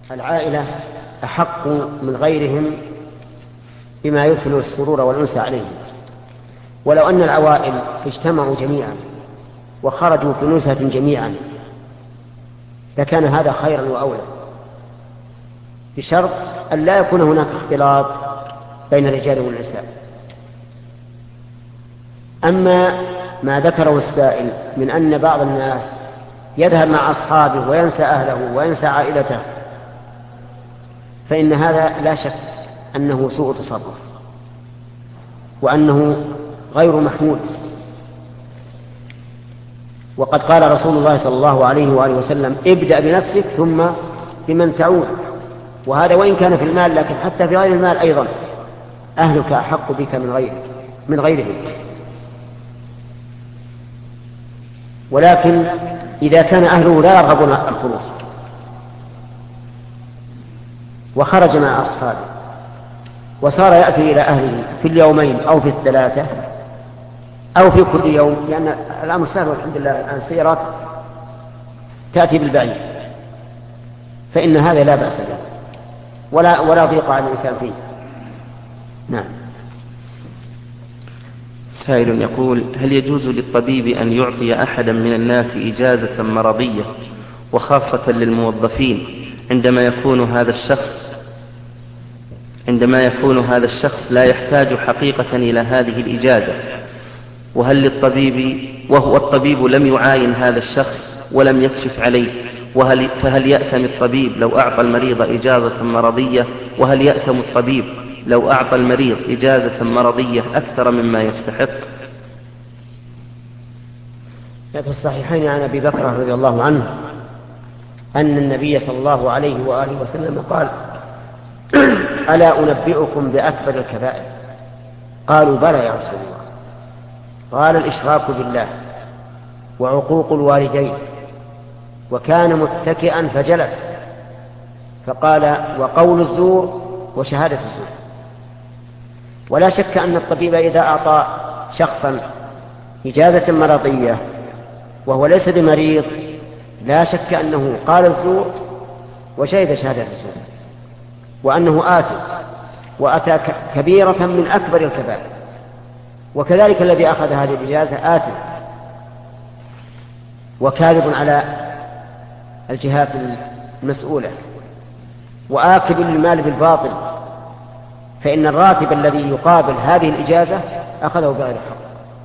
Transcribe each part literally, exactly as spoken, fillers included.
العائلة أحق من غيرهم بما يدخل السرور والأنس عليهم. ولو أن العوائل اجتمعوا جميعا وخرجوا في نزهة جميعا لكان هذا خيرا وأولى، بشرط أن لا يكون هناك اختلاط بين الرجال والنساء. أما ما ذكره السائل من أن بعض الناس يذهب مع أصحابه وينسى أهله وينسى عائلته، فإن هذا لا شك أنه سوء تصرف وأنه غير محمود. وقد قال رسول الله صلى الله عليه وآله وسلم: ابدأ بنفسك ثم بمن تعود. وهذا وإن كان في المال، لكن حتى في غير المال أيضا أهلك أحق بك من غيرك من غيرهم. ولكن إذا كان أهله لا يرغبون الخروج وخرج مع أصحابه وصار يأتي إلى أهله في اليومين أو في الثلاثة أو في كل يوم، لأن الأمر سهل والحمد لله الآن السيارات تأتي بالبعيد، فإن هذا لا بأس به ولا ولا ضيق على الإنسان فيه. نعم. سائل يقول: هل يجوز للطبيب أن يعطي أحدا من الناس إجازة مرضية وخاصة للموظفين عندما يكون هذا الشخص عندما يكون هذا الشخص لا يحتاج حقيقة إلى هذه الإجازة؟ وهل للطبيب وهو الطبيب لم يعاين هذا الشخص ولم يكشف عليه، وهل فهل يأثم الطبيب لو أعطى المريض إجازة مرضية؟ وهل يأثم الطبيب لو أعطى المريض إجازة مرضية أكثر مما يستحق؟ في الصحيحين عن أبي بكر رضي الله عنه أن النبي صلى الله عليه وآله وسلم قال: ألا أنبئكم بأكبر الكبائر؟ قالوا: بلى يا رسول الله. قال: الإشراك بالله وعقوق الوالدين. وكان متكئا فجلس فقال: وقول الزور وشهادة الزور. ولا شك أن الطبيب إذا أعطى شخصا إجازة مرضية وهو ليس بمريض لا شك أنه قال الزور وشهد شهادة الزور، وأنه آثم وأتى كبيرة من أكبر الكبائر. وكذلك الذي أخذ هذه الإجازة آثم وكاذب على الجهات المسؤولة وآكل للمال بالباطل، فإن الراتب الذي يقابل هذه الإجازة أخذه بغير حق.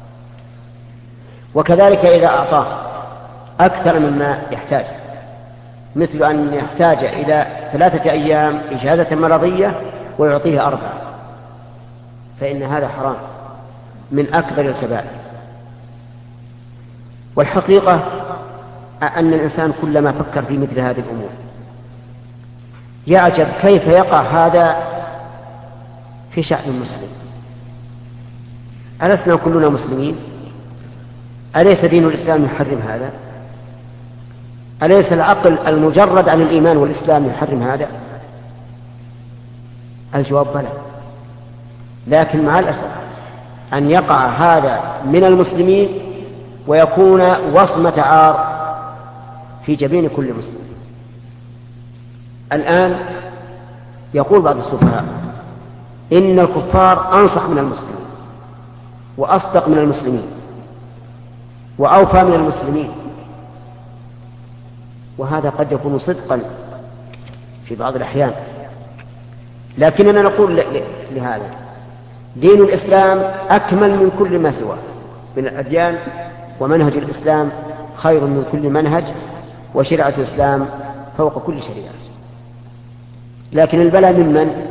وكذلك إذا أعطاه أكثر مما يحتاج، مثل أن يحتاج إلى ثلاثة أيام إجازة مرضية ويعطيه أربعة، فإن هذا حرام من أكبر الكبائر. والحقيقة أن الإنسان كلما فكر في مثل هذه الأمور يعجب كيف يقع هذا في شعب المسلم. ألسنا كلنا مسلمين؟ أليس دين الإسلام يحرم هذا؟ أليس العقل المجرد عن الإيمان والإسلام يحرم هذا؟ الجواب بلى. لكن مع الأسف أن يقع هذا من المسلمين ويكون وصمة عار في جبين كل مسلم. الآن يقول بعض السفهاء إن الكفار أنصح من المسلمين وأصدق من المسلمين وأوفى من المسلمين، وهذا قد يكون صدقا في بعض الأحيان. لكننا نقول لهذا: دين الإسلام أكمل من كل ما سواه من الأديان، ومنهج الإسلام خير من كل منهج، وشريعة الإسلام فوق كل شريعة. لكن البلاء ممن؟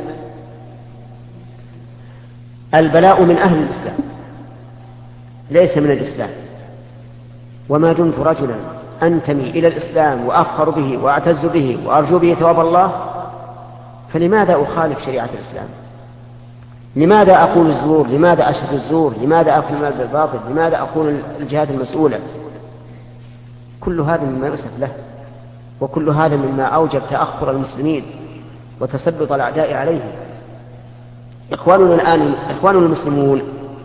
البلاء من أهل الإسلام ليس من الإسلام. وما دمت رجلا أنتمي إلى الإسلام وأفخر به وأعتز به وأرجو به ثواب الله، فلماذا أخالف شريعة الإسلام؟ لماذا أقول الزور؟ لماذا أشهد الزور؟ لماذا أكل المال بالباطل؟ لماذا أكون الجهات المسؤولة؟ كل هذا مما يؤسف له، وكل هذا مما أوجب تأخر المسلمين وتسلط الأعداء عليهم. إخواننا الآن إخواننا المسلمون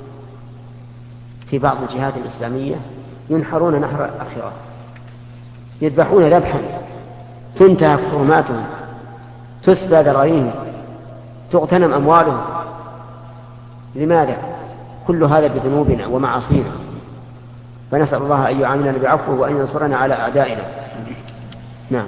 في بعض الجهات الإسلامية ينحرون نحر الآخرة، يذبحون ذبحا تنتهك حرماتهم تسبى ذراريهم، تغتنم أموالهم. لماذا؟ كل هذا بذنوبنا ومعاصينا، فنسأل الله أن يعاملنا بعفوه وأن ينصرنا على أعدائنا. نعم.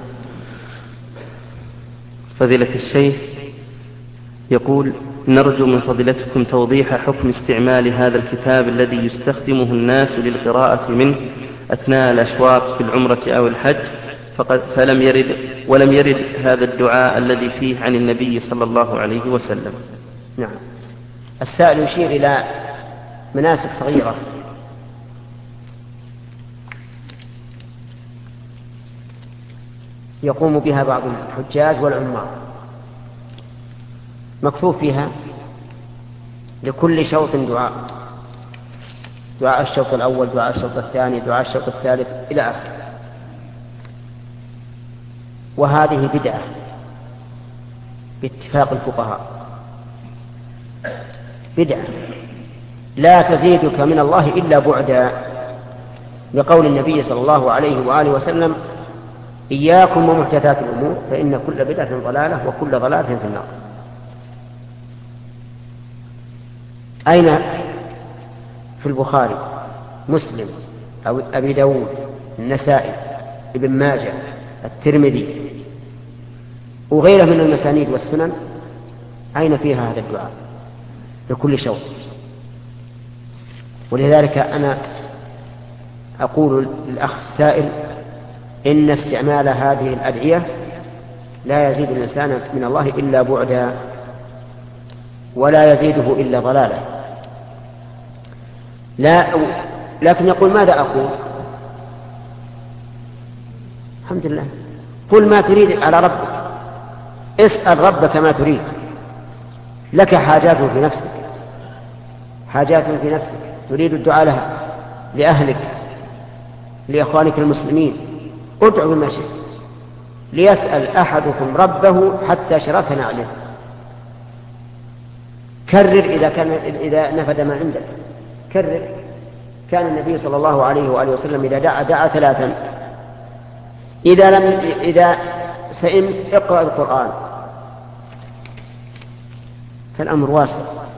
فضيلة الشيخ يقول: نرجو من فضيلتكم توضيح حكم استعمال هذا الكتاب الذي يستخدمه الناس للقراءة منه أثناء الأشواط في العمرة أو الحج، فقد فلم يرد ولم يرد هذا الدعاء الذي فيه عن النبي صلى الله عليه وسلم. نعم. السائل يشير إلى مناسك صغيرة يقوم بها بعض الحجاج والعمار، مكتوب فيها لكل شوط دعاء، دعاء الشوط الأول، دعاء الشوط الثاني، دعاء الشوط الثالث إلى آخره. وهذه بدعة باتفاق الفقهاء، بدعة لا تزيدك من الله إلا بعدا، لقول النبي صلى الله عليه وآله وسلم: إياكم ومحدثات الأمور فإن كل بدعة ضلالة وكل ضلالة في النار. أين في البخاري، مسلم، أو أبي داود، النسائي، ابن ماجه، الترمذي وغيره من المسانيد والسنن أين فيها هذا الدعاء لكل شوط؟ ولذلك أنا أقول للأخ السائل إن استعمال هذه الأدعية لا يزيد الإنسان من الله إلا بعدا ولا يزيده إلا ضلالا. لا لكن يقول: ماذا أقول؟ الحمد لله، قل ما تريد على ربك، اسأل ربك ما تريد. لك حاجات في نفسك، حاجات في نفسك تريد الدعاء لها، لأهلك، لإخوانك المسلمين، ادعوا بما شئت. ليسأل أحدكم ربه حتى شرف نعله. كرر إذا كان إذا نفد ما عندك، كرر. كان النبي صلى الله عليه وآله وسلم إذا دعا دعا ثلاثا: إذا لم إذا سئمت اقرأ القرآن، فالأمر واسع.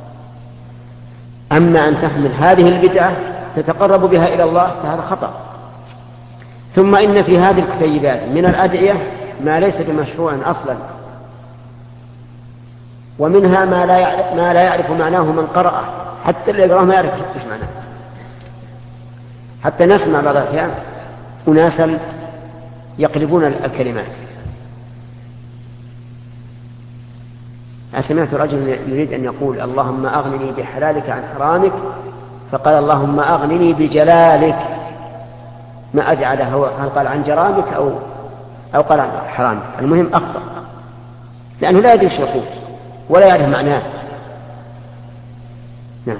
أما أن تحمل هذه البدعة تتقرب بها إلى الله فهذا خطأ. ثم إن في هذه الكتيبات من الأدعية ما ليس بمشروع أصلا، ومنها ما لا يعرف, ما لا يعرف معناه من قرأه، حتى اللي يقرأه ما يعرف ايش معناه. حتى نسمع بعض الأحيان أناسا يقلبون الكلمات. سمعت رجل يريد أن يقول: اللهم أغنني بحلالك عن حرامك، فقال: اللهم أغنني بجلالك. ما أجعل هو هل قال عن جرامك أو أو قال عن حرامك. المهم أخطأ، لأنه لا يدري ايش يقول ولا يعرف معناه. نعم.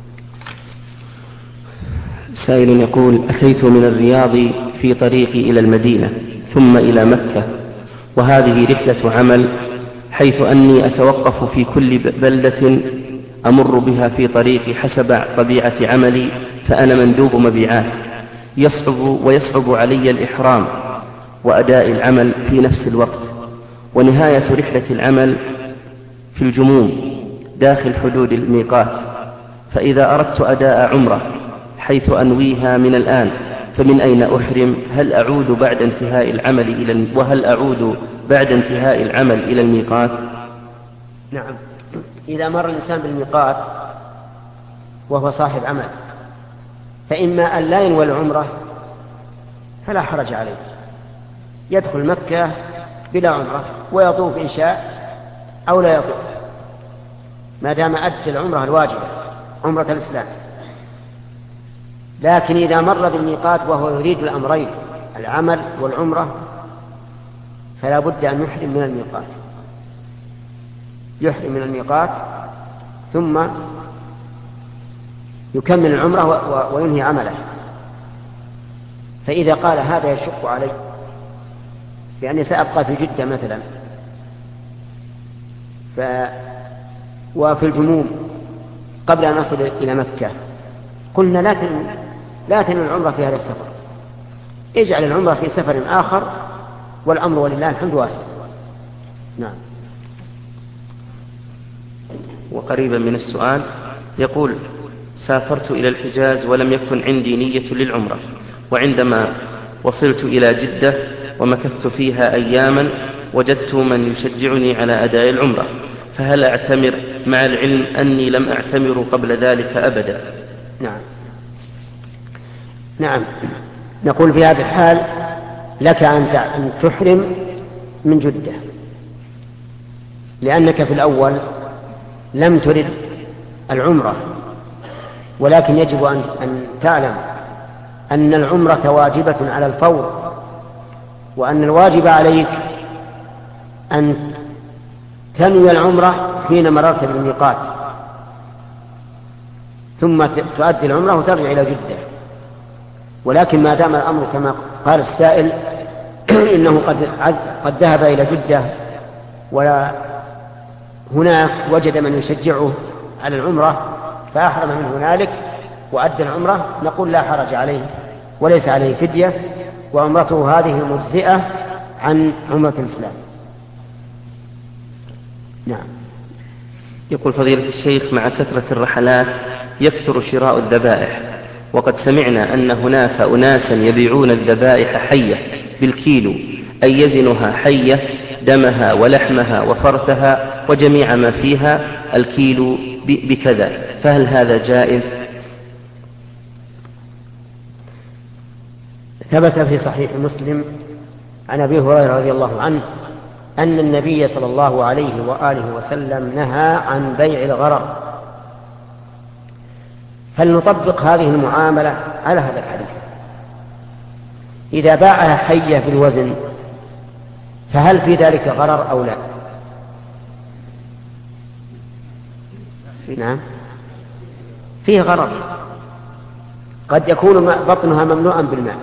سائل يقول: أتيت من الرياض في طريقي إلى المدينة ثم إلى مكة، وهذه رحلة عمل، حيث أني أتوقف في كل بلدة أمر بها في طريقي حسب طبيعة عملي، فأنا مندوب مبيعات، يصعب ويصعب علي الإحرام وأداء العمل في نفس الوقت، ونهاية رحلة العمل في الجموم داخل حدود الميقات. فإذا أردت أداء عمرة حيث أنويها من الآن فمن أين أحرم؟ هل أعود بعد انتهاء العمل إلى وهل أعود بعد انتهاء العمل إلى الميقات؟ نعم. إذا مر الإنسان بالميقات وهو صاحب عمل، فإما أن لا ينوي العمرة فلا حرج عليه، يدخل مكة بلا عمرة ويطوف إن شاء أو لا يطوف، ما دام أدى العمرة الواجبة، عمرة الإسلام. لكن إذا مر بالميقات وهو يريد الأمرين، العمل والعمرة، فلا بد أن يحرم من الميقات، يحرم من الميقات ثم يكمل العمرة وينهي عمله. فإذا قال هذا يشق علي لأني سأبقى في جدة مثلا ف... وفي الجنوب قبل أن أصل إلى مكة، قلنا لا تنوي لا تنوي العمرة في هذا السفر، اجعل العمرة في سفر آخر، والأمر ولله الحمد واسع. نعم. وقريبا من السؤال، يقول: سافرت إلى الحجاز ولم يكن عندي نية للعمرة، وعندما وصلت إلى جدة ومكثت فيها أياما وجدت من يشجعني على أداء العمرة، فهل أعتمر مع العلم أني لم أعتمر قبل ذلك أبدا؟ نعم نعم نقول في هذا الحال لك أن تحرم من جدة، لأنك في الأول لم ترد العمرة، ولكن يجب أن تعلم أن العمرة واجبة على الفور، وأن الواجب عليك أن تنوي العمرة حين مررت بالميقات، ثم تؤدي العمرة وترجع إلى جدة. ولكن ما دام الأمر كما قال السائل إنه قد, قد ذهب إلى جدة وهناك وجد من يشجعه على العمرة فأحرم من هنالك وأدى العمرة، نقول لا حرج عليه وليس عليه فدية، وعمرته هذه مجزئة عن عمرة الإسلام. نعم. يقول فضيلة الشيخ: مع كثرة الرحلات يكثر شراء الذبائح، وقد سمعنا أن هناك أناسا يبيعون الذبائح حية بالكيلو، أي يزنها حية دمها ولحمها وفرثها وجميع ما فيها الكيلو بكذا، فهل هذا جائز؟ ثبت في صحيح مسلم عن أبي هريرة رضي الله عنه أن النبي صلى الله عليه وآله وسلم نهى عن بيع الغرر، فلنطبق هذه المعاملة على هذا الحديث. إذا باعها حية بالوزن فهل في ذلك غرر أو لا؟ نعم فيه غرر، قد يكون بطنها مملوءا بالماء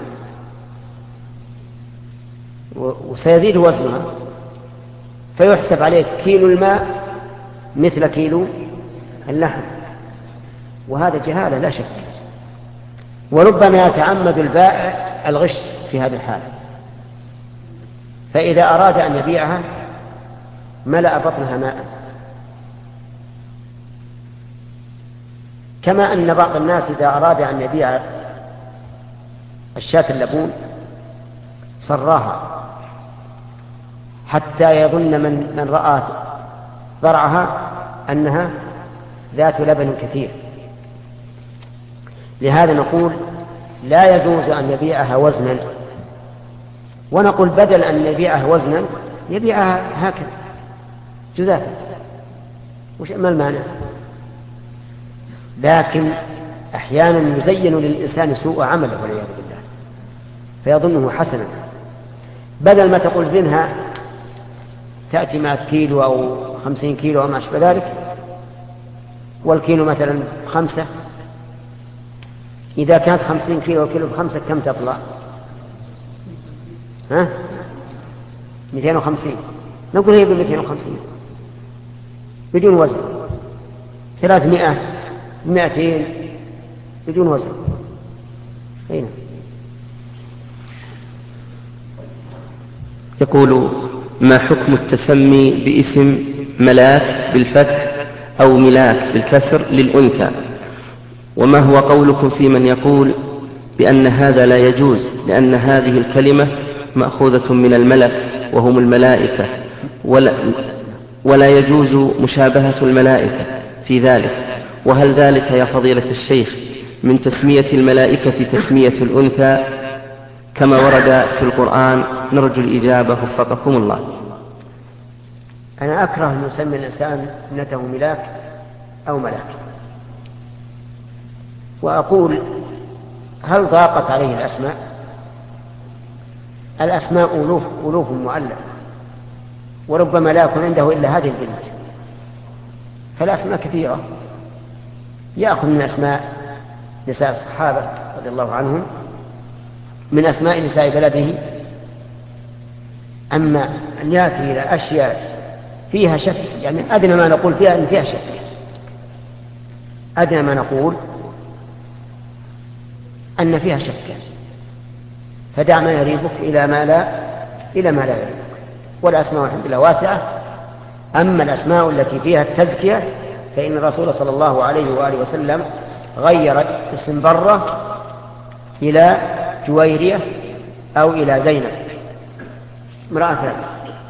وسيزيد وزنها فيحسب عليه كيلو الماء مثل كيلو اللحم، وهذا جهالة لا شك. وربما يتعمد البائع الغش في هذا الحال، فإذا أراد أن يبيعها ملأ بطنها ماء، كما أن بعض الناس إذا أراد أن يبيع الشاة اللبون صراها حتى يظن من, من رأى ضرعها أنها ذات لبن كثير. لهذا نقول لا يجوز أن يبيعها وزنا، ونقول بدل أن يبيعها وزنا يبيعها هكذا جزافا، وش ما المانع؟ لكن أحيانا يزين للإنسان سوء عمله والعياذ بالله فيظنه حسنا، بدل ما تقول زنها تأتي مئة كيلو أو خمسين كيلو أو ما أشبه ذلك، والكيلو مثلا خمسة، إذا كانت خمسين كيلو وكيلو بخمسة كم تطلع؟ ها؟ مئتين وخمسين، نقول هي بمئتين وخمسين بدون وزن، ثلاثمائة مئتين بدون وزن. هنا يقول: ما حكم التسمي باسم ملاك بالفتح أو ملاك بالكسر للأنثى؟ وما هو قولكم في من يقول بأن هذا لا يجوز لأن هذه الكلمة مأخوذة من الملك وهم الملائكة، ولا, ولا يجوز مشابهة الملائكة في ذلك؟ وهل ذلك يا فضيلة الشيخ من تسمية الملائكة تسمية الأنثى كما ورد في القرآن؟ نرجو الإجابة وفقكم الله. أنا أكره أن يسمي الإنسان ابنته ملاك أو ملاك، وأقول هل ضاقت عليه الأسماء؟ الأسماء ألوف ألوف مؤلفة، وربما لا يكون عنده إلا هذه البنت، فالأسماء كثيرة، يأخذ من أسماء نساء الصحابة رضي الله عنهم، من أسماء نساء بلده. أما أن يأتي إلى أشياء فيها شك، يعني أدنى ما نقول فيها أن فيها شك، أدنى ما نقول أن فيها شك، فدع ما يريبك إلى ما لا إلى ما لا يريبك. والأسماء الحمد لله واسعة، أما الأسماء التي فيها التزكية فإن الرسول صلى الله عليه وآله وسلم غير اسم برة إلى جويرية أو إلى زينب امرأة ثانية.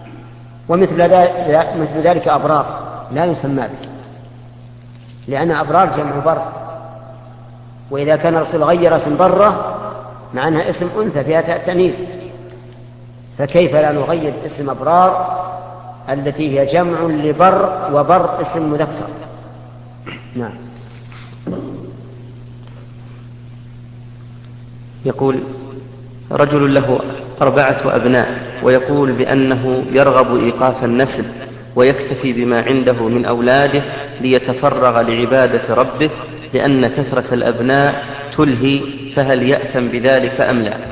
ومثل ذلك أبرار لا يسمى به، لأن أبرار جمع بر، وإذا كان الرسول غير اسم برة مع أنها اسم أنثى فيها تأنيث، فكيف لا نغير اسم أبرار التي هي جمع لبر، وبر اسم مذكر. نعم. يقول رجل له أربعة أبناء ويقول بأنه يرغب إيقاف النسل ويكتفي بما عنده من أولاده ليتفرغ لعبادة ربه لأن كثرة الأبناء تلهي، فهل يأثم بذلك أم لا؟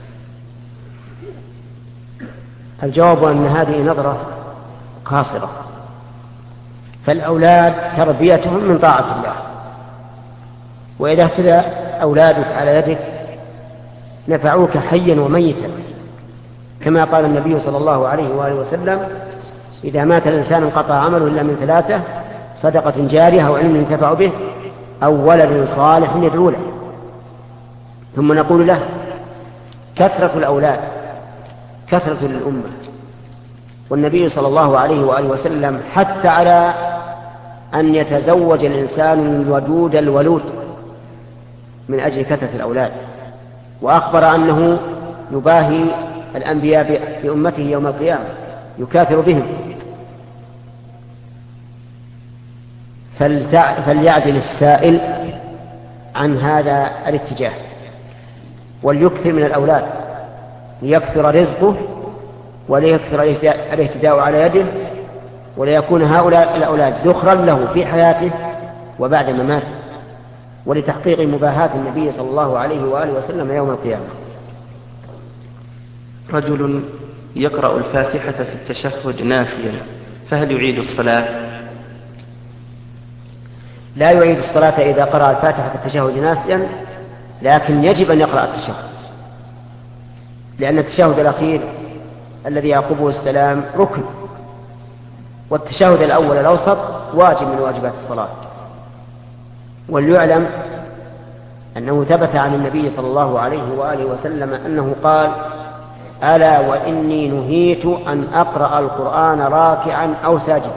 الجواب أن هذه نظرة قاصرة، فالأولاد تربيتهم من طاعة الله، وإذا اهتدى أولادك على يدك نفعوك حيا وميتا، كما قال النبي صلى الله عليه وآله وسلم: إذا مات الإنسان انقطع عمله إلا من ثلاثة: صدقة جارية أو علم ينتفع به أو ولد صالح يدعو له. ثم نقول له: كثرة الأولاد كثرة للأمة، والنبي صلى الله عليه وآله وسلم حتى على أن يتزوج الإنسان الودود الولود من أجل كثرة الأولاد، وأخبر أنه يباهي الأنبياء بأمته يوم القيامة، يكاثر بهم. فليعدل السائل عن هذا الاتجاه وليكثر من الأولاد ليكثر رزقه وليكثر الاهتداء على يده، وليكون هؤلاء الأولاد ذخرا له في حياته وبعد مماته، ولتحقيق مباهاة النبي صلى الله عليه وآله وسلم يوم القيامة. رجل يقرأ الفاتحة في التشهد ناسيا، فهل يعيد الصلاة؟ لا يعيد الصلاة إذا قرأ الفاتحة في التشهد ناسيا، لكن يجب أن يقرأ التشهد، لأن التشهد الأخير الذي يعقبه السلام ركن، والتشهد الأول الأوسط واجب من واجبات الصلاة. وليعلم أنه ثبت عن النبي صلى الله عليه وآله وسلم أنه قال: ألا وإني نهيت أن أقرأ القرآن راكعا أو ساجدا.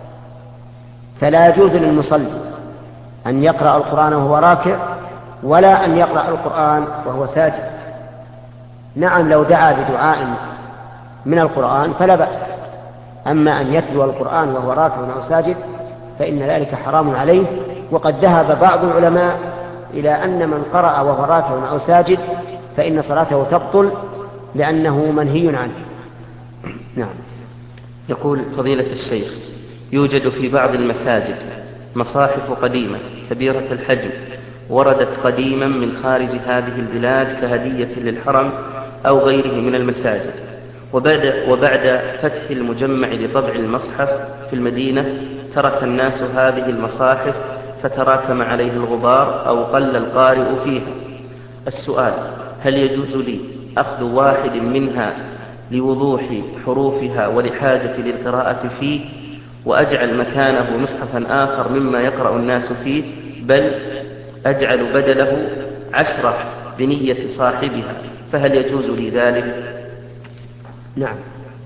فلا يجوز للمصلي أن يقرأ القرآن وهو راكع، ولا أن يقرأ القرآن وهو ساجد. نعم، لو دعا بدعاء من القرآن فلا بأس، أما أن يتلو القرآن وهو راكع أو ساجد فإن ذلك حرام عليه. وقد ذهب بعض العلماء إلى أن من قرأ وهو راكع أو ساجد فإن صلاته تبطل لأنه منهي عنه. نعم. يقول فضيلة الشيخ: يوجد في بعض المساجد مصاحف قديمة كبيرة الحجم وردت قديما من خارج هذه البلاد كهدية للحرم أو غيره من المساجد، وبعد, وبعد فتح المجمع لطبع المصحف في المدينة ترك الناس هذه المصاحف فتراكم عليه الغبار أو قل القارئ فيها. السؤال: هل يجوز لي أخذ واحد منها لوضوح حروفها ولحاجة للقراءة فيه وأجعل مكانه مصحفا آخر مما يقرأ الناس فيه، بل أجعل بدله عشرة بنية صاحبها، فهل يجوز لي ذلك؟ نعم.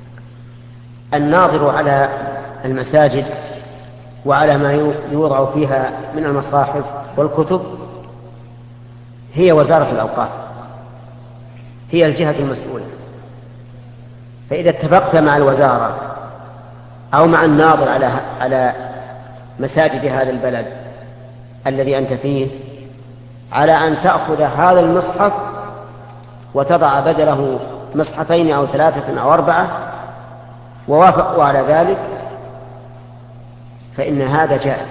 الناظر على المساجد وعلى ما يوضع فيها من المصاحف والكتب هي وزارة الأوقاف، هي الجهة المسؤولة. فإذا اتفقت مع الوزارة أو مع الناظر على على مساجد هذا البلد الذي أنت فيه على أن تأخذ هذا المصحف وتضع بدله مصحفين أو ثلاثة أو أربعة ووافقوا على ذلك فإن هذا جائز،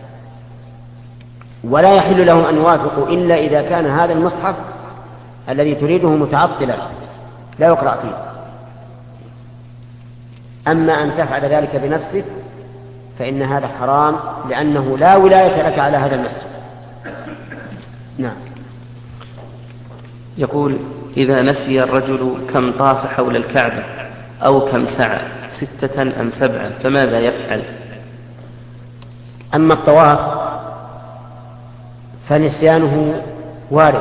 ولا يحل لهم أن يوافقوا إلا إذا كان هذا المصحف الذي تريده متعطلا لا يقرأ فيه. أما أن تفعل ذلك بنفسك فإن هذا حرام، لأنه لا ولاية لك على هذا المسجد. نعم. يقول: إذا نسي الرجل كم طاف حول الكعبة أو كم سعى، ستة أم سبعة، فماذا يفعل؟ أما الطواف فنسيانه وارد،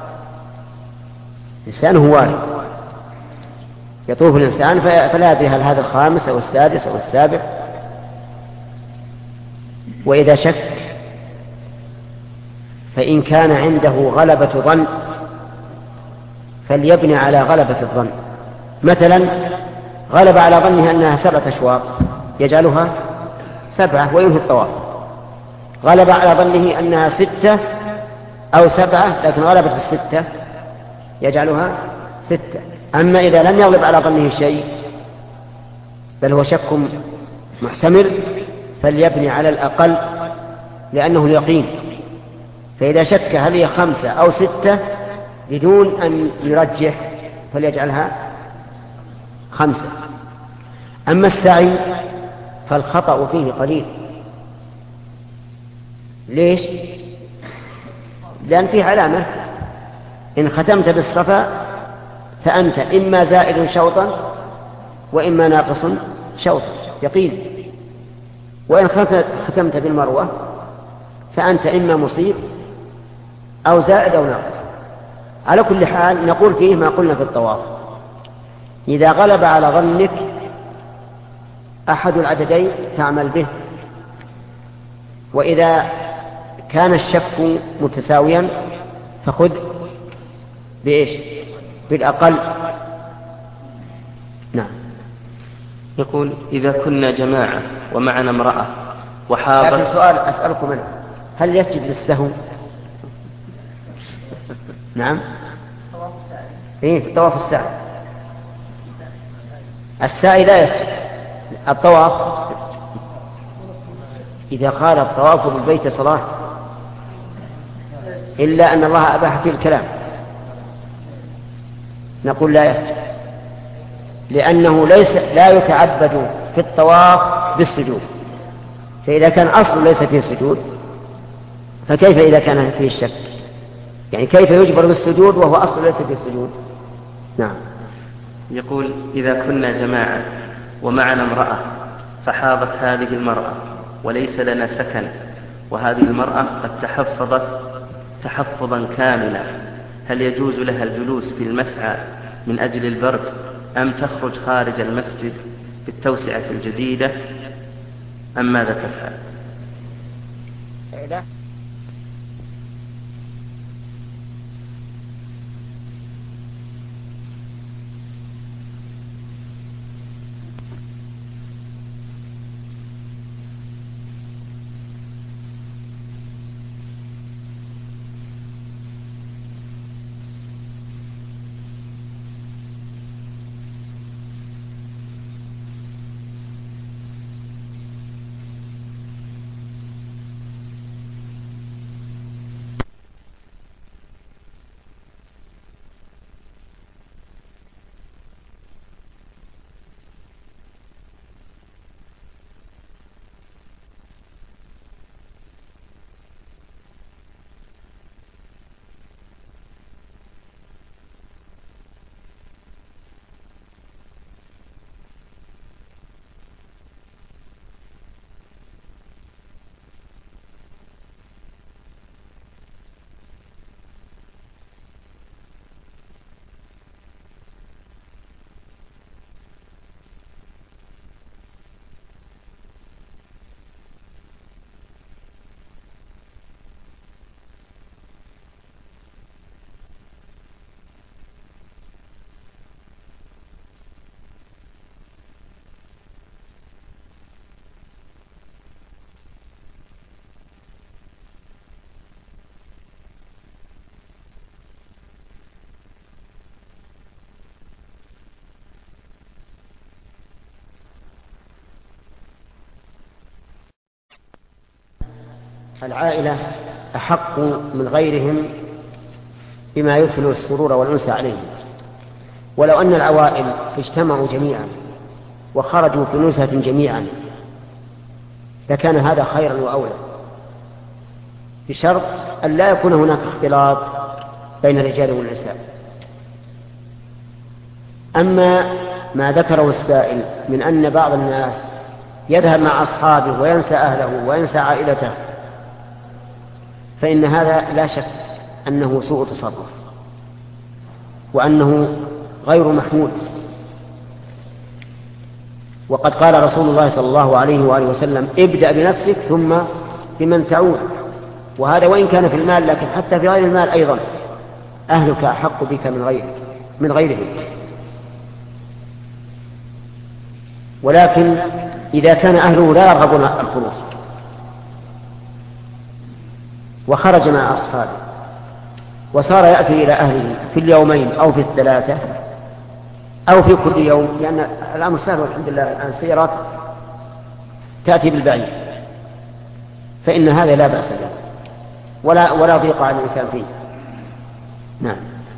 نسيانه وارد، يطوف الإنسان فلا يدري هل هذا الخامس أو السادس أو السابع. وإذا شك فإن كان عنده غلبة ظن فليبني على غلبة الظن. مثلا غلب على ظنه أنها سبعة أشواط يجعلها سبعة وينهي الطواف. غلب على ظنه أنها ستة أو سبعة لكن غلبت الستة يجعلها ستة. أما إذا لم يغلب على ظنه شيء بل هو شك محتمل فليبني على الأقل لأنه اليقين. فإذا شك هل هي خمسة أو ستة بدون أن يرجح فليجعلها خمسة. أما السعي فالخطأ فيه قليل. ليش؟ لأن فيه علامة، إن ختمت بالصفا فأنت إما زائد شوطا وإما ناقص شوطا يقين، وإن ختمت بالمروة فأنت إما مصيب أو زائد أو ناقص. على كل حال نقول فيه ما قلنا في الطواف، إذا غلب على ظنك أحد العددين تعمل به، وإذا كان الشك متساويا فخذ بإيش؟ بالأقل. نعم. يقول إذا كنا جماعة ومعنا امرأة وحاضر. لكن سؤال أسألكم منه، هل يسجد للسهو؟ نعم. إيه في الطواف السعي. السعي لا يسجد، الطواف إذا قال الطواف بالبيت صلاة إلا أن الله أباح فيه الكلام نقول لا يسجد، لأنه ليس لا يتعبد في الطواف بالسجود. فإذا كان أصل ليس فيه سجود فكيف إذا كان فيه الشك؟ يعني كيف يجبر بالسجود وهو أصل ليس فيه السجود؟ نعم. يقول إذا كنا جماعة ومعنا امرأة فحاضت هذه المرأة وليس لنا سكن، وهذه المرأة قد تحفظت تحفظا كاملا، هل يجوز لها الجلوس في المسعى من أجل البرد أم تخرج خارج المسجد بالتوسعة الجديدة أم ماذا تفعل؟ العائلة أحق من غيرهم بما يدخل السرور والأنس عليهم، ولو أن العوائل اجتمعوا جميعا وخرجوا في نزهة جميعا لكان هذا خيرا وأولى، بشرط أن لا يكون هناك اختلاط بين الرجال والنساء. أما ما ذكره السائل من أن بعض الناس يذهب مع أصحابه وينسى أهله وينسى عائلته، فإن هذا لا شك أنه سوء تصرف وأنه غير محمود. وقد قال رسول الله صلى الله عليه وآله وسلم: ابدأ بنفسك ثم بمن تعود. وهذا وإن كان في المال، لكن حتى في غير المال أيضا أهلك أحق بك من غيرك من غيرهم. ولكن إذا كان أهله لا يرغبون الخروج وخرج مع أصحابه وصار يأتي إلى أهله في اليومين أو في الثلاثة أو في كل يوم، لأن الأمر سهل والحمد لله الآن السيارات تأتي بالبعيد، فإن هذا لا بأس به ولا ولا ضيق على الإنسان فيه. نعم.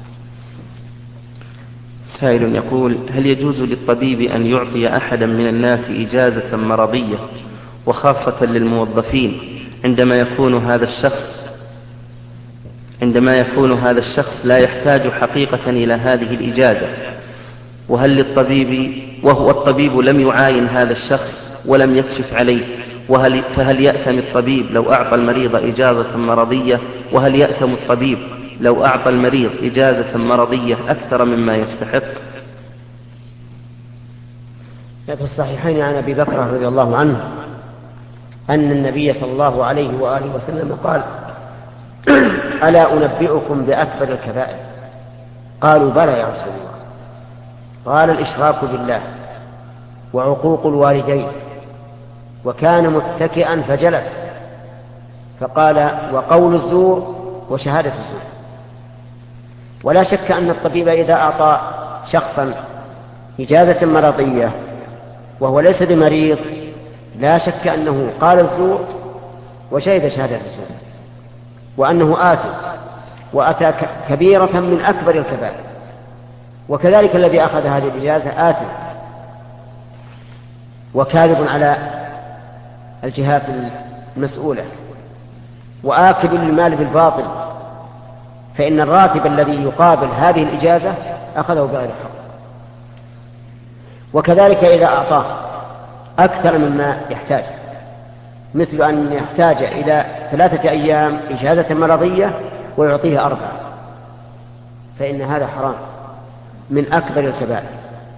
سائل يقول: هل يجوز للطبيب أن يعطي أحدا من الناس إجازة مرضية وخاصة للموظفين عندما يكون هذا الشخص عندما يكون هذا الشخص لا يحتاج حقيقة إلى هذه الإجازة؟ وهل للطبيب وهو الطبيب لم يعاين هذا الشخص ولم يكشف عليه، وهل فهل يأثم الطبيب لو أعطى المريض إجازة مرضية؟ وهل يأثم الطبيب لو أعطى المريض إجازة مرضية أكثر مما يستحق؟ في الصحيحين عن أبي بكر رضي الله عنه أن النبي صلى الله عليه وآله وسلم قال: ألا أنبئكم بأكبر الكبائر؟ قالوا: بلى يا رسول الله. قال: الإشراك بالله وعقوق الوالدين. وكان متكئا فجلس فقال: وقول الزور وشهادة الزور. ولا شك أن الطبيب إذا أعطى شخصا إجازة مرضية وهو ليس بمريض لا شك أنه قال الزور وشهد شهادة الزور، وأنه آثم وأتى كبيرة من أكبر الكبائر. وكذلك الذي أخذ هذه الإجازة آثم وكاذب على الجهات المسؤولة وآكل للمال بالباطل، فإن الراتب الذي يقابل هذه الإجازة أخذه بغير حق. وكذلك إذا أعطاه أكثر مما يحتاج، مثل أن يحتاج إلى ثلاثة أيام إجازة مرضية ويعطيه أربعة، فإن هذا حرام من أكبر الكبائر.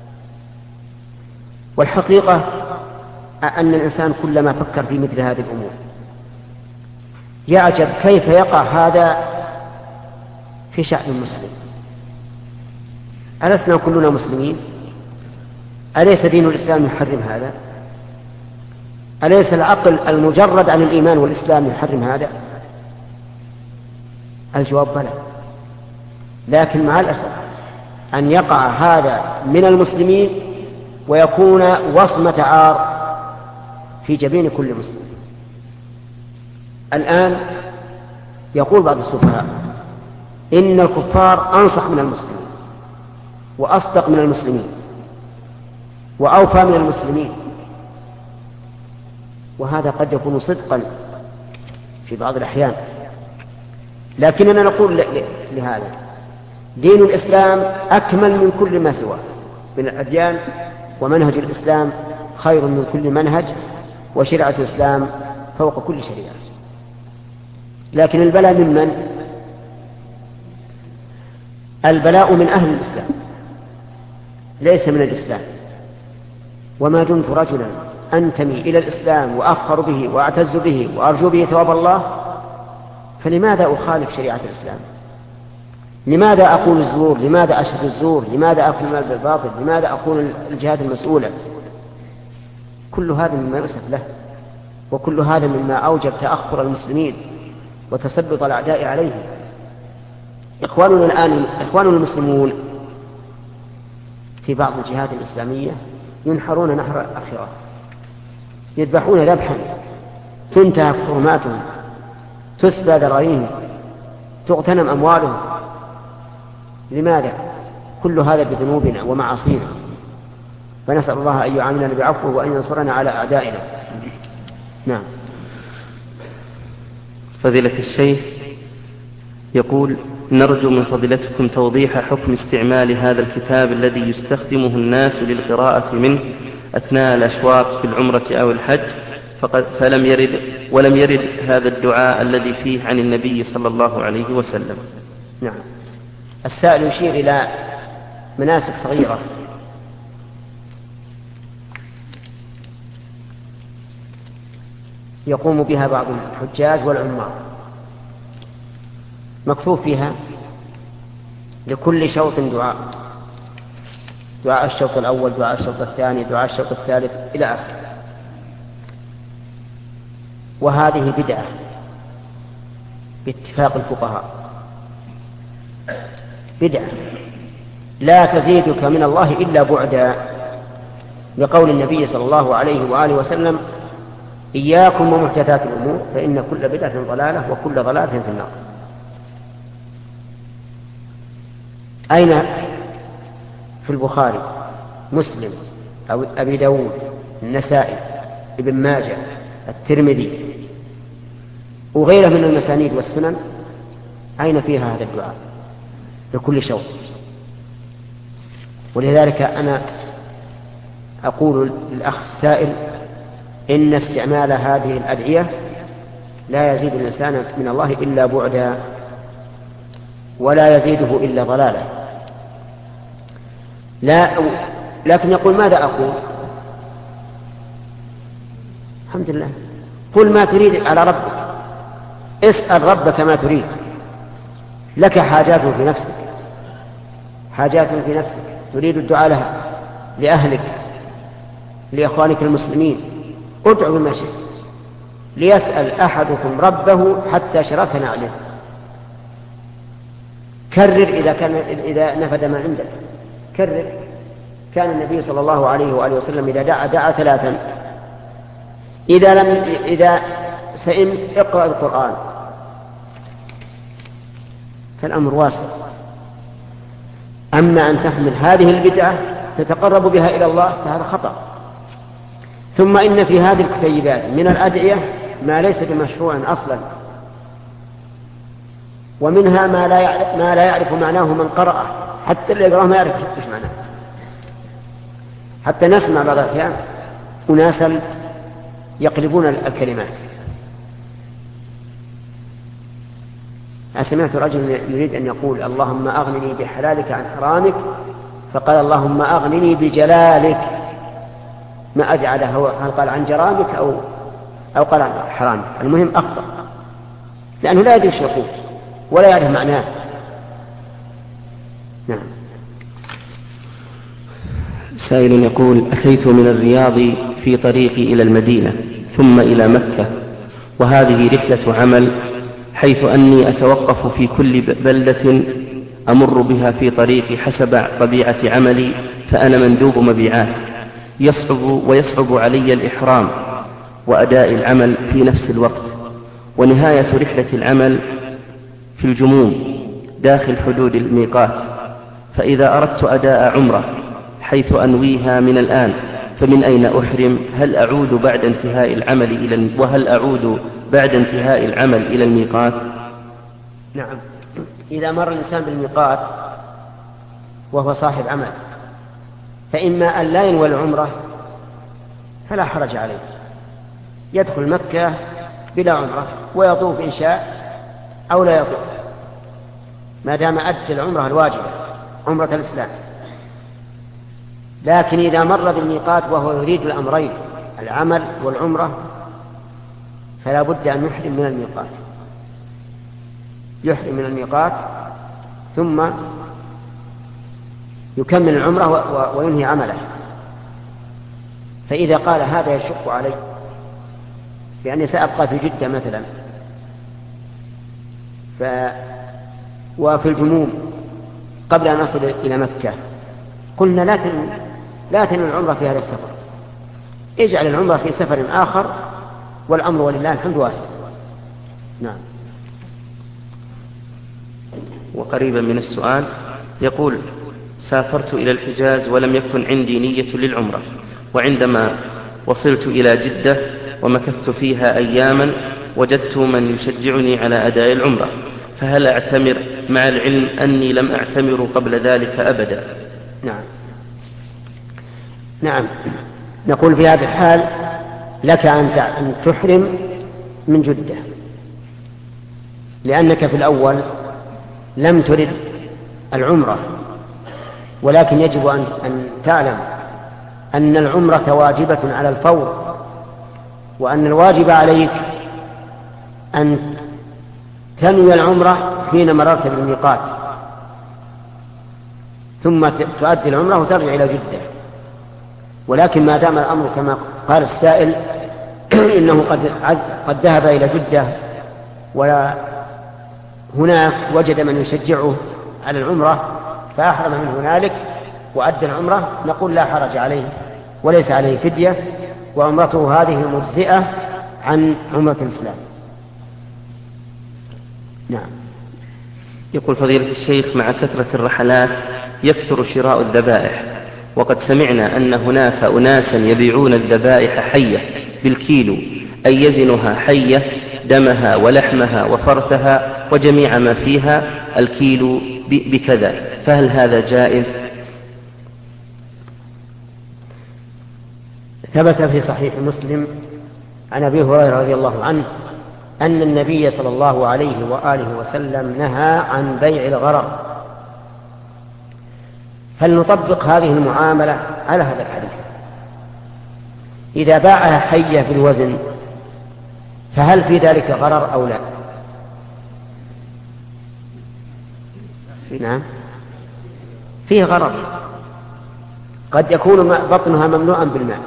والحقيقة أن الإنسان كلما فكر في مثل هذه الأمور يعجب كيف يقع هذا في شأن المسلم. ألسنا كلنا مسلمين؟ أليس دين الإسلام يحرم هذا؟ أليس العقل المجرد عن الإيمان والإسلام يحرم هذا؟ الجواب بلى. لكن مع الأسف أن يقع هذا من المسلمين ويكون وصمة عار في جبين كل مسلم. الآن يقول بعض السفهاء إن الكفار أنصح من المسلمين وأصدق من المسلمين وأوفى من المسلمين، وهذا قد يكون صدقا في بعض الأحيان، لكننا نقول لهذا دين الإسلام أكمل من كل ما سواه من الأديان، ومنهج الإسلام خير من كل منهج، وشريعة الإسلام فوق كل شريعة. لكن البلاء من من؟ البلاء من أهل الإسلام ليس من الإسلام. وما دمت رجلا أنتمي إلى الإسلام وأفخر به وأعتز به وأرجو به ثواب الله، فلماذا أخالف شريعة الإسلام؟ لماذا أقول الزور؟ لماذا أشهد الزور؟ لماذا أكل المال بالباطل؟ لماذا أكون الجهات المسؤولة؟ كل هذا مما يؤسف له، وكل هذا مما أوجب تأخر المسلمين وتسلط الأعداء عليهم. إخواننا الآن إخواننا المسلمون في بعض الجهات الإسلامية ينحرون نحر الآخرة، يذبحون ذبحا تنتهك حرماتهم، تسبى ذراريهم، تغتنم أموالهم. لماذا؟ كل هذا بذنوبنا ومعاصينا، فنسأل الله أن يعاملنا بعفوه وأن ينصرنا على أعدائنا. نعم. فضيلة الشيخ يقول: نرجو من فضيلتكم توضيح حكم استعمال هذا الكتاب الذي يستخدمه الناس للقراءة منه أثناء الأشواط في العمرة أو الحج فقد فلم يرد ولم يرد هذا الدعاء الذي فيه عن النبي صلى الله عليه وسلم. نعم. السائل يشير إلى مناسك صغيرة يقوم بها بعض الحجاج والعمار، مكتوب فيها لكل شوط دعاء، دعاء الشوط الأول، دعاء الشوط الثاني، دعاء الشوط الثالث إلى آخره. وهذه بدعة باتفاق الفقهاء، بدعة لا تزيدك من الله إلا بعدا، لقول النبي صلى الله عليه وآله وسلم: إياكم ومحدثات الأمور فإن كل بدعة ضلالة وكل ضلالة في النار. أين في البخاري، مسلم، أو أبي داود، النسائي، ابن ماجه، الترمذي وغيره من المسانيد والسنن أين فيها هذا الدعاء لكل شوط؟ ولذلك أنا أقول للأخ السائل إن استعمال هذه الأدعية لا يزيد الإنسان من الله إلا بعدا ولا يزيده إلا ضلالا. لا لكن يقول: ماذا أقول؟ الحمد لله، قل ما تريد على ربك، اسأل ربك ما تريد، لك حاجات في نفسك، حاجات في نفسك تريد الدعاء لها، لأهلك، لإخوانك المسلمين، ادعو بما شئت. ليسأل أحدكم ربه حتى شرف نعله. كرر إذا كان إذا نفد ما عندك، كرر. كان النبي صلى الله عليه وآله وسلم إذا دعا دعا ثلاثا: إذا لم إذا سئمت اقرأ القرآن، فالأمر واسع. أما أن تحمل هذه البدعة تتقرب بها إلى الله فهذا خطأ. ثم إن في هذه الكتيبات من الأدعية ما ليس بمشروع أصلا، ومنها ما لا يعرف, ما لا يعرف معناه من قرأه، حتى اللي يقرأه ما يعرف ايش معناه. حتى نسمع بعض الأحيان أناسا يقلبون الكلمات. سمعت رجل يريد أن يقول: اللهم أغنني بحلالك عن حرامك، فقال: اللهم أغنني بجلالك. ما أجعله هو هل قال عن جرامك أو أو قال عن حرامك. المهم أخطأ، لأنه لا يدري ايش يقول ولا يعرف معناه. نعم. سائل يقول: أتيت من الرياض في طريقي إلى المدينة ثم إلى مكة، وهذه رحلة عمل، حيث أني أتوقف في كل بلدة أمر بها في طريقي حسب طبيعة عملي، فأنا مندوب مبيعات، يصعب ويصعب علي الإحرام وأداء العمل في نفس الوقت، ونهاية رحلة العمل في الجموم داخل حدود الميقات، فإذا أردت أداء عمرة حيث أنويها من الآن فمن أين أحرم؟ هل أعود بعد انتهاء العمل إلى وهل أعود بعد انتهاء العمل إلى الميقات؟ نعم. إذا مر الإنسان بالميقات وهو صاحب عمل، فإما أن لا ينوي العمرة فلا حرج عليه، يدخل مكة بلا عمرة ويطوف إن شاء أو لا يطوف، ما دام أدى العمرة الواجبة عمرة الإسلام. لكن إذا مر بالميقات وهو يريد الأمرين العمل والعمرة فلا بد أن يحرم من الميقات، يحرم من الميقات ثم يكمل العمرة وينهي عمله. فإذا قال هذا يشق علي لأني سأبقى في جدة مثلا ف... وفي الجنوب قبل أن أصل إلى مكة، قلنا لا تنوي لا تنوي العمرة في هذا السفر، اجعل العمرة في سفر آخر، والأمر ولله الحمد واسع. نعم. وقريبا من السؤال يقول: سافرت إلى الحجاز ولم يكن عندي نية للعمرة، وعندما وصلت إلى جدة ومكثت فيها أياما وجدت من يشجعني على أداء العمرة، فهل أعتمر مع العلم أني لم أعتمر قبل ذلك أبدا؟ نعم. نعم. نقول في هذه الحال لك أن تحرم من جدة، لأنك في الأول لم ترد العمرة، ولكن يجب أن تعلم أن العمرة واجبة على الفور، وأن الواجب عليك أن تنوي العمرة حين مررت بالميقات، ثم تؤدي العمرة وترجع إلى جدة. ولكن ما دام الأمر كما قال السائل إنه قد, قد ذهب إلى جدة وهناك وجد من يشجعه على العمرة فأحرم من هنالك وأدى العمرة، نقول لا حرج عليه وليس عليه فدية، وعمرته هذه مجزئة عن عمرة الإسلام. نعم. يقول فضيلة الشيخ: مع كثرة الرحلات يكثر شراء الذبائح، وقد سمعنا أن هناك أناسا يبيعون الذبائح حية بالكيلو، أي يزنها حية دمها ولحمها وفرثها وجميع ما فيها الكيلو بكذا، فهل هذا جائز؟ ثبت في صحيح مسلم عن أبي هريرة رضي الله عنه أن النبي صلى الله عليه وآله وسلم نهى عن بيع الغرر. فلنطبق هذه المعاملة على هذا الحديث. إذا باعها حية بالوزن فهل في ذلك غرر أو لا؟ نعم، فيه غرر. قد يكون بطنها مملوءا بالماء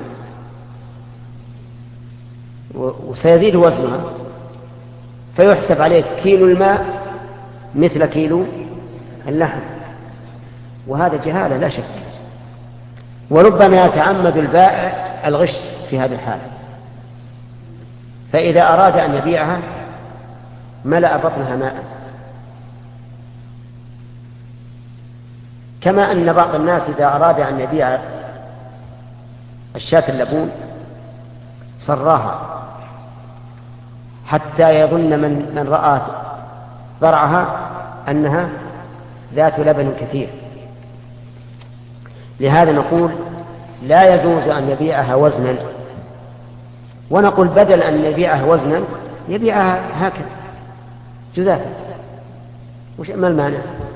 وسيزيد وزنها، فيحسب عليك كيلو الماء مثل كيلو اللحم، وهذا جهالة لا شك. وربما يتعمد البائع الغش في هذه الحالة، فإذا أراد أن يبيعها ملأ بطنها ماء، كما أن بعض الناس إذا أراد أن يبيع الشاة اللبون صراها حتى يظن من, من رأى ضرعها أنها ذات لبن كثير. لهذا نقول لا يجوز أن يبيعها وزنا، ونقول بدل أن يبيعها وزنا يبيعها هكذا جزافا، وش ما المانع؟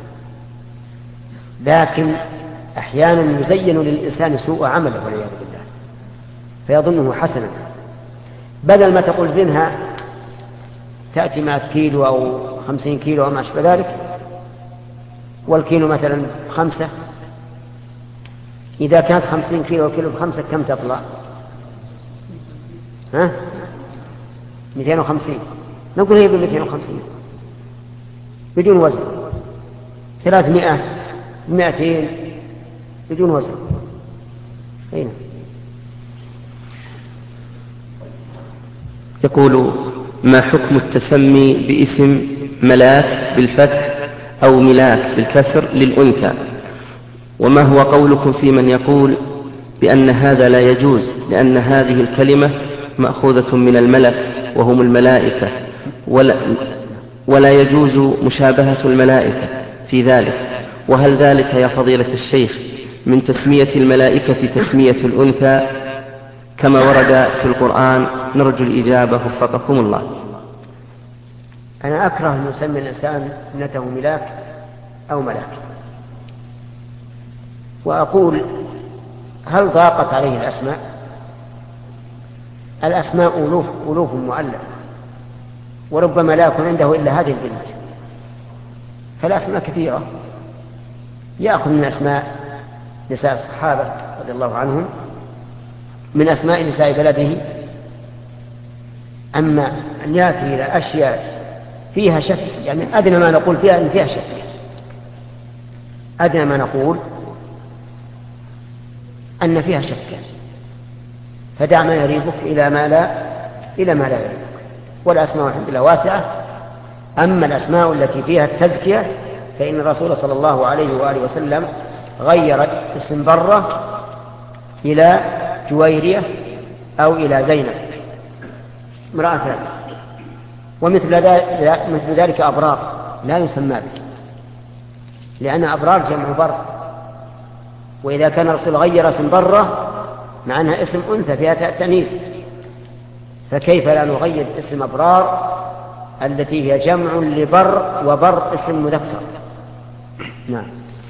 لكن أحيانا يزين للإنسان سوء عمله والعياذ بالله فيظنه حسنا، بدل ما تقول زنها تأتي مئة كيلو أو خمسين كيلو أو ما أشبه ذلك، والكيلو مثلا خمسة، إذا كانت خمسين كيلو وكيلو بخمسة كم تطلع؟ ها؟ مئتين وخمسين. نقول هي بمئتين وخمسين بدون وزن. ثلاثمائة مئتين بدون وزن. هنا يقول: ما حكم التسمي باسم ملاك بالفتح أو ملاك بالكسر للأنثى؟ وما هو قولكم في من يقول بأن هذا لا يجوز لأن هذه الكلمة مأخوذة من الملك وهم الملائكة، ولا, ولا يجوز مشابهة الملائكة في ذلك؟ وهل ذلك يا فضيلة الشيخ من تسمية الملائكة تسمية الأنثى كما ورد في القرآن؟ نرجو الإجابة وفقكم الله. أنا أكره أن يسمي الإنسان ابنته ملاك أو ملاك، وأقول هل ضاقت عليه الأسماء؟ الأسماء ألوف ألوف مؤلفة، وربما لا يكون عنده إلا هذه البنت، فالأسماء كثيرة، يأخذ من أسماء نساء الصحابة رضي الله عنهم، من أسماء نساء بلده. أما أن يأتي إلى أشياء فيها شك، يعني أدنى ما نقول فيها أن فيها شك، أدنى ما نقول أن فيها شك، فدع ما يريبك إلى ما لا إلى ما لا يريبك. والأسماء الحمد لله واسعة. أما الأسماء التي فيها التزكية فإن الرسول صلى الله عليه وآله وسلم غير اسم برة إلى جويرية أو إلى زينب امرأة ثانية، ومثل مثل ذلك أبرار لا يسمى به، لأن أبرار جمع بر، وإذا كان الرسول غير اسم برة مع أنها اسم أنثى فيها تأنيث، فكيف لا نغير اسم أبرار التي هي جمع لبر، وبر اسم مذكر. نعم.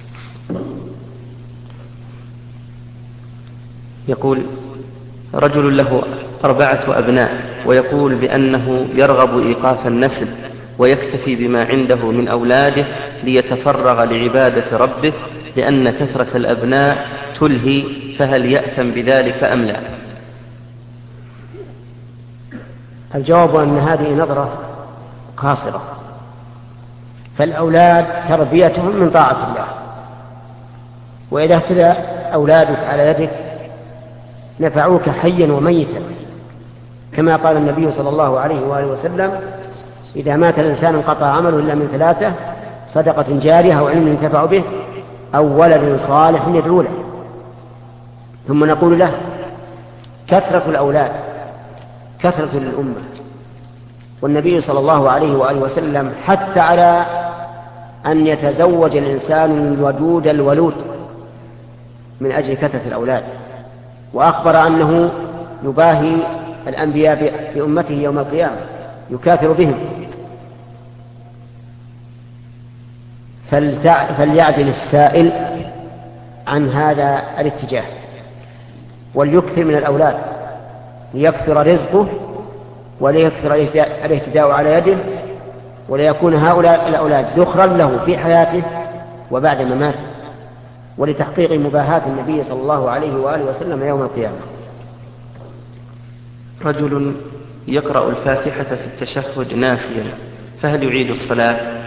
يقول رجل له أربعة أبناء ويقول بأنه يرغب إيقاف النسل ويكتفي بما عنده من أولاده ليتفرغ لعبادة ربه لأن كثرة الأبناء تلهي، فهل يأثم بذلك أم لا؟ الجواب أن هذه نظرة قاصرة، فالأولاد تربيتهم من طاعة الله، وإذا اهتدى أولادك على يدك نفعوك حيا وميتا، كما قال النبي صلى الله عليه وآله وسلم: إذا مات الإنسان انقطع عمله إلا من ثلاثة: صدقة جارية أو علم ينتفع به أو ولد صالح يدعو له. ثم نقول له: كثرة الأولاد كثرة للأمة، والنبي صلى الله عليه وآله وسلم حتى على أن يتزوج الإنسان الودود الولود من أجل كثرة الأولاد، وأخبر أنه يباهي الأنبياء بأمته يوم القيامة، يكاثر بهم. فليعدل السائل عن هذا الاتجاه وليكثر من الأولاد ليكثر رزقه وليكثر الاهتداء على يده، وليكون هؤلاء الأولاد ذخرا له في حياته وبعد مماته، ولتحقيق مباهاة النبي صلى الله عليه وآله وسلم يوم القيامة. رجل يقرأ الفاتحة في التشهد ناسيا، فهل يعيد الصلاة؟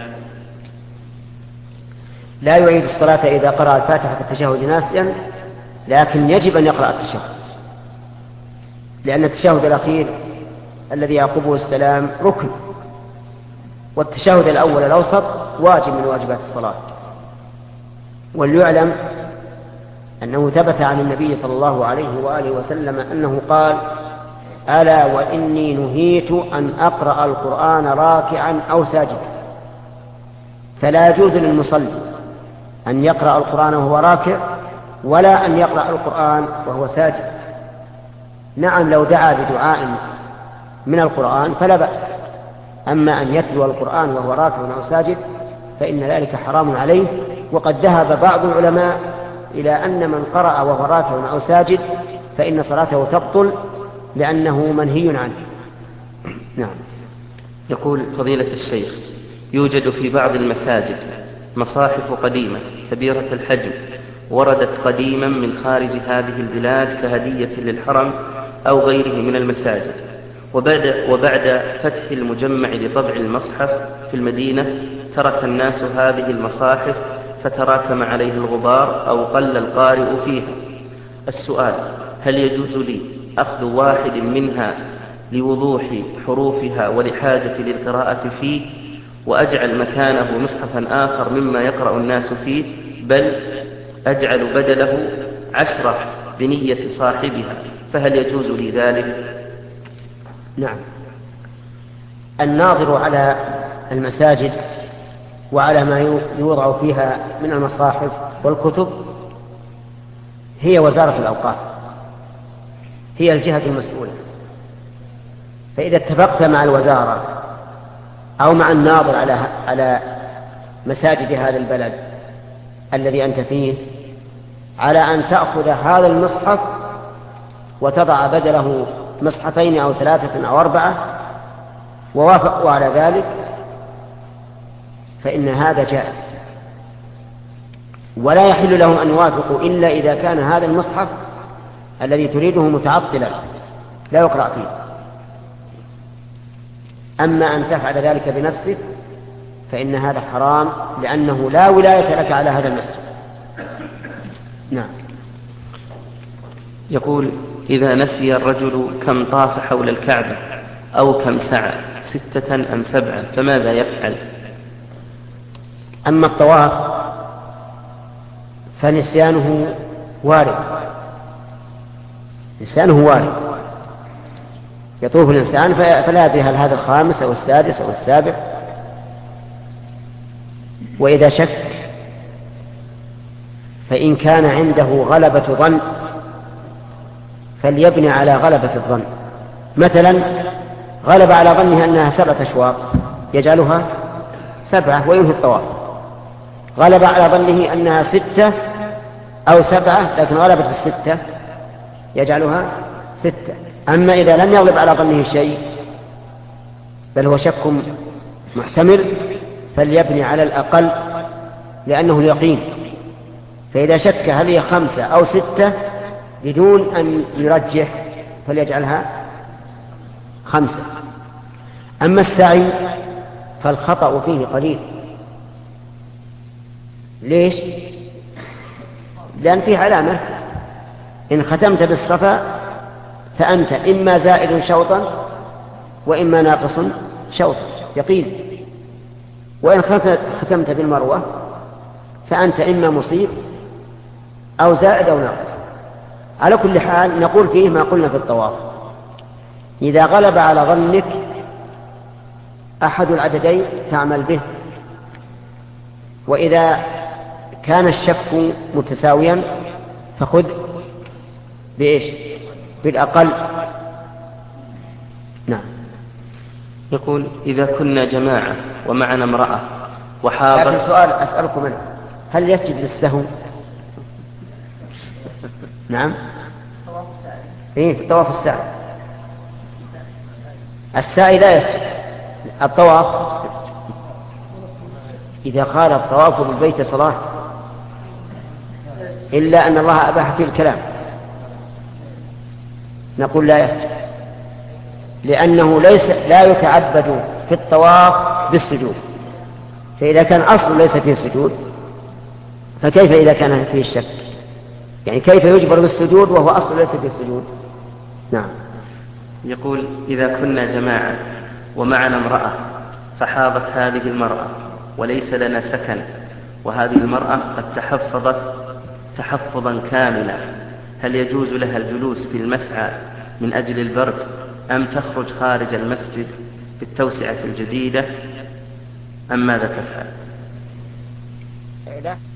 لا يعيد الصلاة إذا قرأ الفاتحة في التشهد ناسيا، لكن يجب أن يقرأ التشهد، لأن التشهد الأخير الذي يعقبه السلام ركن، والتشهد الأول الأوسط واجب من واجبات الصلاة. وليعلم أنه ثبت عن النبي صلى الله عليه وآله وسلم أنه قال: ألا وإني نهيت أن أقرأ القرآن راكعا أو ساجدا. فلا يجوز للمصلي أن يقرأ القرآن وهو راكع، ولا أن يقرأ القرآن وهو ساجد. نعم، لو دعا بدعاء من القرآن فلا بأس، أما أن يتلو القرآن وهو راكع أو ساجد فإن ذلك حرام عليه. وقد ذهب بعض العلماء إلى أن من قرأ وهو راكع أو ساجد فإن صلاته تبطل لأنه منهي عنه. نعم. يقول فضيلة الشيخ: يوجد في بعض المساجد مصاحف قديمة كبيرة الحجم وردت قديما من خارج هذه البلاد كهدية للحرم أو غيره من المساجد، وبعد, وبعد فتح المجمع لطبع المصحف في المدينة ترك الناس هذه المصاحف فتراكم عليه الغبار أو قل القارئ فيها. السؤال: هل يجوز لي أخذ واحد منها لوضوح حروفها ولحاجة للقراءة فيه، وأجعل مكانه مصحفا آخر مما يقرأ الناس فيه، بل أجعل بدله عشرة بنية صاحبها، فهل يجوز لي ذلك؟ نعم. الناظر على المساجد وعلى ما يوضع فيها من المصاحف والكتب هي وزارة الأوقاف، هي الجهة المسؤولة. فإذا اتفقت مع الوزارة أو مع الناظر على على مساجد هذا البلد الذي أنت فيه على أن تأخذ هذا المصحف وتضع بدله مصحفين أو ثلاثة أو أربعة ووافقوا على ذلك فإن هذا جائز، ولا يحل لهم أن يوافقوا إلا إذا كان هذا المصحف الذي تريده متعطلا لا يقرأ فيه. أما أن تفعل ذلك بنفسك فإن هذا حرام، لأنه لا ولاية لك على هذا المسجد. نعم. يقول: إذا نسي الرجل كم طاف حول الكعبة أو كم سعى، ستة أم سبعة، فماذا يفعل؟ أما الطواف فنسيانه وارد، نسيانه وارد، يطوف الإنسان فلا يدري هل هذا الخامس أو السادس أو السابع. وإذا شك فإن كان عنده غلبة ظن فليبني على غلبة الظن. مثلا غلب على ظنه أنها سبعة أشواط يجعلها سبعة وينهي الطواف. غلب على ظنه أنها ستة أو سبعة لكن غلبت الستة يجعلها ستة. أما إذا لم يغلب على ظنه شيء بل هو شك محتمل فليبني على الأقل لأنه اليقين. فإذا شك هل هي خمسة أو ستة بدون أن يرجح فليجعلها خمسة. أما السعي فالخطأ فيه قليل. ليش؟ لأن فيه علامة إن ختمت بالصفا فأنت إما زائد شوطا وإما ناقص شوطا يقين، وإن ختمت بالمروة فأنت إما مصيب أو زائد أو ناقص. على كل حال نقول فيه ما قلنا في الطواف: إذا غلب على ظنك أحد العددين فاعمل به، وإذا كان الشك متساويا فخذ بإيش؟ بالأقل. نعم. يقول: إذا كنا جماعة ومعنا امرأة وحاضر. لكن سؤال أسألكم منه: هل يسجد للسهو؟ نعم. إيه في الطواف السعي. السعي لا يسجد، الطواف إذا قال الطواف بالبيت صلاة إلا أن الله أباح فيه الكلام نقول لا يسجد، لأنه ليس لا يتعبد في الطواف بالسجود. فإذا كان أصل ليس فيه سجود فكيف إذا كان فيه الشك؟ يعني كيف يجبر بالسجود وهو أصل ليس فيه السجود؟ نعم. يقول: إذا كنا جماعة ومعنا امرأة فحاضت هذه المرأة وليس لنا سكن، وهذه المرأة قد تحفظت تحفظا كاملا، هل يجوز لها الجلوس في المسعى من أجل البرد أم تخرج خارج المسجد بالتوسعة الجديدة أم ماذا تفعل؟